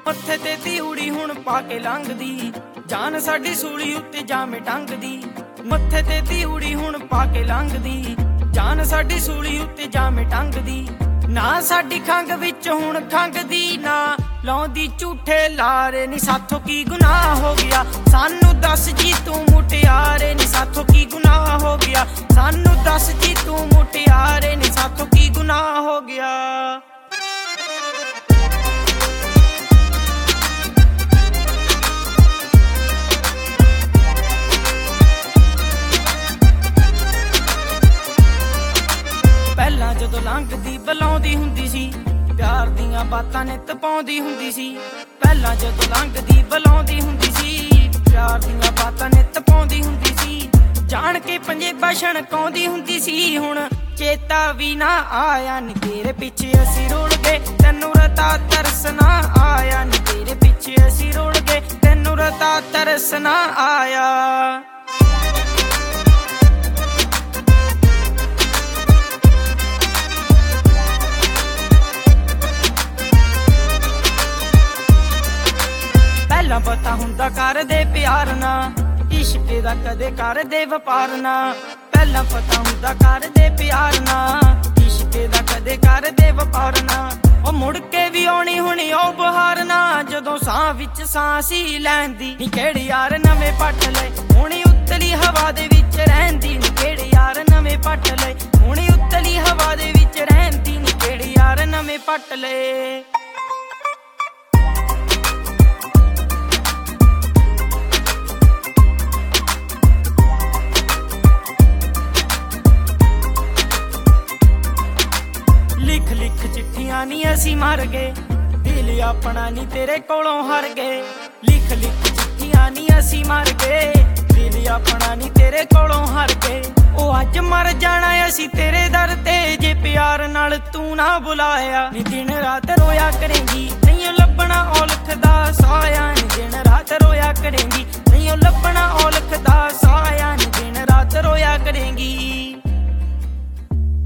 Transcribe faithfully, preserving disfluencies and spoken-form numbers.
ਮੱਥੇ ਤੇ ਤਿਉੜੀ ਹੁਣ ਪਾ ਕੇ ਲੰਘਦੀ, ਜਾਨ ਸਾਡੀ ਸੂਲੀ ਉੱਤੇ ਜਾਵੇਂ ਟੰਗਦੀ। ਮੱਥੇ ਤੇ ਤਿਉੜੀ ਹੁਣ ਪਾ ਕੇ ਲੰਘਦੀ, ਜਾਨ ਸਾਡੀ ਸੂਲੀ ਉੱਤੇ ਜਾਵੇਂ ਟੰਗਦੀ। ਨਾ ਸਾਡੀ ਖੰਘ ਵਿੱਚ ਹੁਣ ਖੰਘਦੀ, ਨਾ ਲਾਉਂਦੀ ਝੂਠੇ ਲਾਰੇ। ਨੀ ਸਾਥੋਂ ਕੀ ਗੁਨਾਹ ਹੋ ਗਿਆ, ਸਾਨੂੰ ਦੱਸ ਜੀ ਤੂੰ ਮੁਟਿਆਰੇ। ਨੀ ਸਾਥੋਂ ਕੀ ਗੁਨਾਹ ਹੋ ਗਿਆ, ਸਾਨੂੰ ਦੱਸ ਜੀ ਤੂੰ ਮੁਟਿਆਰੇ। ਨੀ ਸਾਥੋਂ ਕੀ ਗੁਨਾਹ ਹੋ ਗਿਆ। ਪਹਿਲਾਂ ਜਦੋਂ ਲੰਘਦੀ ਬੁਲਾਉਂਦੀ ਹੁੰਦੀ ਸੀ, ਪਿਆਰ ਦੀਆਂ ਬਾਤਾਂ ਨਿੱਤ ਪਾਉਂਦੀ ਹੁੰਦੀ ਸੀ। ਪਹਿਲਾਂ ਜਦੋਂ ਲੰਘਦੀ ਬੁਲਾਉਂਦੀ ਹੁੰਦੀ ਸੀ, ਪਿਆਰ ਦੀਆਂ ਬਾਤਾਂ ਨਿੱਤ ਪਾਉਂਦੀ ਹੁੰਦੀ ਸੀ। ਜਾਣ ਕੇ ਪੰਜੇਬਾਂ ਛਣਕਾਉਂਦੀ ਹੁੰਦੀ ਸੀ, ਹੁਣ ਚੇਤਾ ਵੀ ਨਾ ਆਇਆ। ਨੀ ਤੇਰੇ ਪਿੱਛੇ ਅਸੀਂ ਰੁਲ ਗਏ, ਤੈਨੂੰ ਰਤਾ ਤਰਸ ਨਾ ਆਇਆ। ਨੀ ਤੇਰੇ ਪਿੱਛੇ ਅਸੀਂ ਰੁਲ ਗਏ, ਤੈਨੂੰ ਰਤਾ ਤਰਸ ਨਾ ਆਇਆ। ਪਹਿਲਾਂ ਪਤਾ ਹੁੰਦਾ ਕਰਦੇ ਪਿਆਰ ਨਾ, ਇਸ਼ਕ ਦਾ ਕਦੇ ਕਰਦੇ ਵਪਾਰ ਨਾ। ਪਹਿਲਾਂ ਪਤਾ ਹੁੰਦਾ ਕਰਦੇ ਪਿਆਰ ਨਾ, ਇਸ਼ਕ ਦਾ ਕਦੇ ਕਰਦੇ ਵਪਾਰ ਨਾ। ਉਹ ਮੁੜ ਕੇ ਵੀ ਆਉਣੀ ਹੁਣੀ ਉਹ ਬਹਾਰ ਨਾ, ਜਦੋਂ ਸਾਹ ਵਿੱਚ ਸਾਹ ਸੀ ਲੈਂਦੀ। ਨੀ ਕਿਹੜੇ ਯਾਰ ਨਵੇਂ ਪੱਟ ਲਏ, ਹੁਣੀ ਉੱਤਲੀ ਹਵਾ ਦੇ ਵਿੱਚ ਰਹਿੰਦੀ। ਨੀ ਕਿਹੜੇ ਯਾਰ ਨਵੇਂ ਪੱਟ ਲਏ, ਹੁਣੀ ਉੱਤਲੀ ਹਵਾ ਦੇ ਵਿੱਚ ਰਹਿੰਦੀ। ਨੀ ਕਿਹੜੇ ਯਾਰ ਨਵੇਂ ਪੱਟ ਲਏ। ਲਿਖ ਲਿਖ ਚਿੱਠੀਆਂ ਨੀ ਅਸੀਂ ਮਰ ਗਏ, ਦਿਲ ਆਪਣਾ ਨੀ ਤੇਰੇ ਕੋਲੋਂ ਹਰ ਗਏ। ਲਿਖ ਲਿਖ ਚਿੱਠੀਆਂ ਨੀ ਅਸੀਂ ਮਰ ਗਏ, ਦਿਲ ਆਪਣਾ ਨੀ ਤੇਰੇ ਕੋਲੋਂ ਹਰ ਗਏ। ਉਹ ਅੱਜ ਮਰ ਜਾਣਾ ਅਸੀਂ ਤੇਰੇ ਦਰ ਤੇ, ਜੇ ਪਿਆਰ ਨਾਲ ਤੂੰ ਨਾ ਬੁਲਾਇਆ। ਨੀ ਦਿਨ ਰਾਤ ਰੋਇਆ ਕਰੇਂਗੀ, ਨਹੀਂ ਲੱਭਣਾ ਔਲਖ ਦਾ